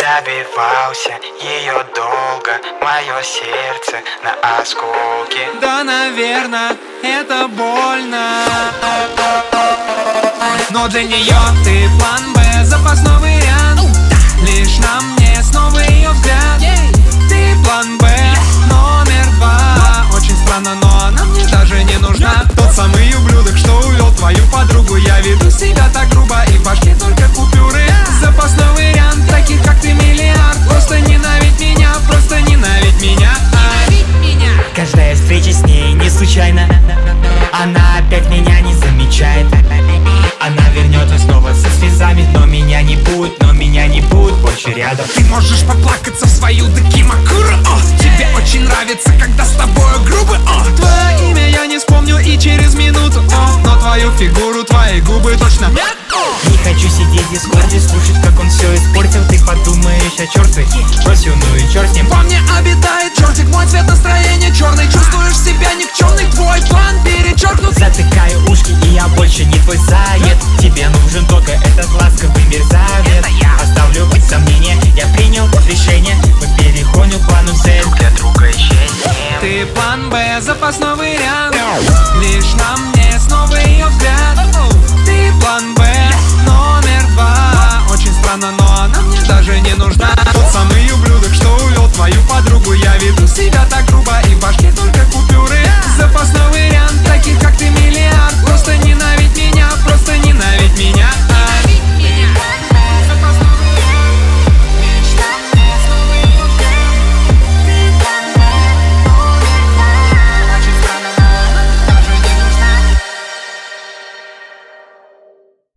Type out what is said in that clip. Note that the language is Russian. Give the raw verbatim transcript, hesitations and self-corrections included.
добивался ее долго, мое сердце на осколки. Да, наверное, это больно, но для нее ты план Б, запасной вариант. Лишь на мне снова ее взгляд. Ты план Б, номер два. Очень странно, но она мне даже не нужна. Тот самый ублюдок, что увел твою подругу. Я веду себя так грубо, и в башке только купюры. Запасной вариант, таких как ты миллиард. Просто ненавидь меня, просто ненавидь меня. Каждая встреча с ней не случайна. Она опять меня не замечает. Она вернется снова со слезами, но меня не будет, но меня не будет больше рядом. Ты можешь поплакаться в свою дакимакуру. Тебе очень нравится, когда с тобою грубо. О, твое имя я не вспомню и через минуту. О, но твою фигуру, твои губы точно нет. Не хочу сидеть в дискорде, слушать, как он все испортил. Ты подумаешь о черте, бросил, ну и черт с ним. Во мне обитает чертик, мой цвет настроения черный. Чувствуешь себя никчемный, твой план перечеркнут. Затыкаю ушки, и я больше не твой заяц. Тебе нужен только этот ласковый мерзавец.